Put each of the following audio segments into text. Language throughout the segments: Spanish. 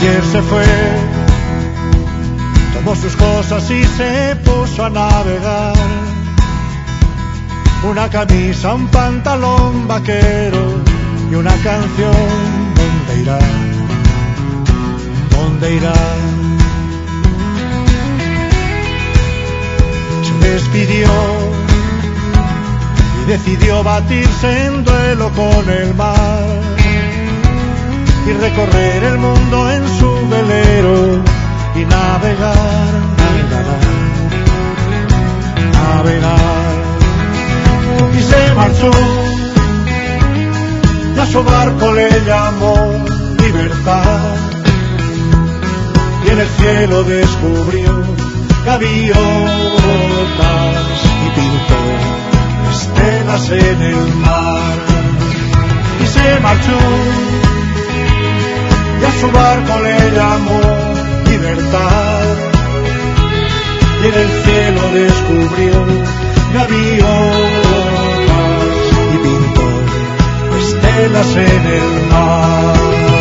Ayer se fue, tomó sus cosas y se puso a navegar. Una camisa, un pantalón vaquero y una canción. ¿Dónde irá? ¿Dónde irá? Se despidió y decidió batirse en duelo con el mar y recorrer el mundo en su velero y navegar, navegar, navegar. Y se marchó y a su barco le llamó libertad, y en el cielo descubrió gaviotas y pintó estelas en el mar. Y se marchó y a su barco le llamó libertad, y en el cielo descubrió gaviotas y pintó estelas en el mar.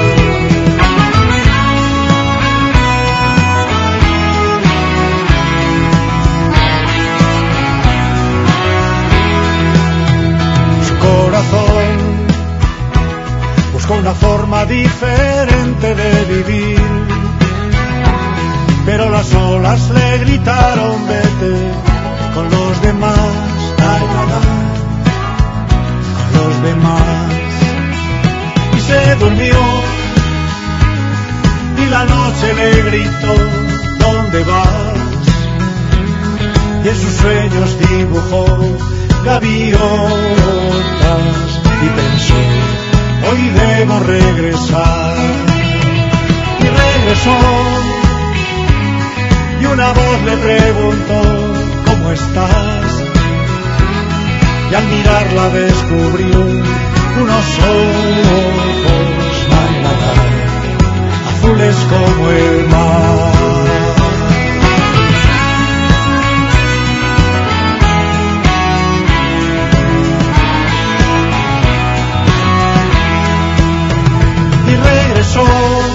Su corazón buscó una forma diferente de vivir, pero las olas le gritaron: vete con los demás, ay, con los demás. Y se durmió y la noche le gritó: ¿dónde vas? Y en sus sueños dibujó gaviotas y pensó: hoy debo regresar. Y regresó y una voz le preguntó: ¿cómo estás? Y al mirarla descubrió unos ojos azules como el mar. Y regresó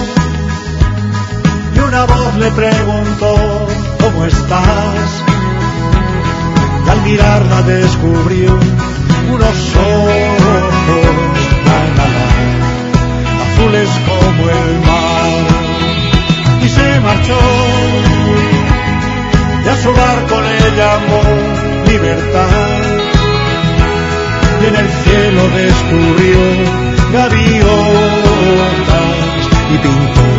y una voz le preguntó: ¿cómo estás? Y al mirarla descubrió unos ojos azules como el mar. Y se marchó y a su barco le llamó libertad, y en el cielo descubrió gaviotas y pintó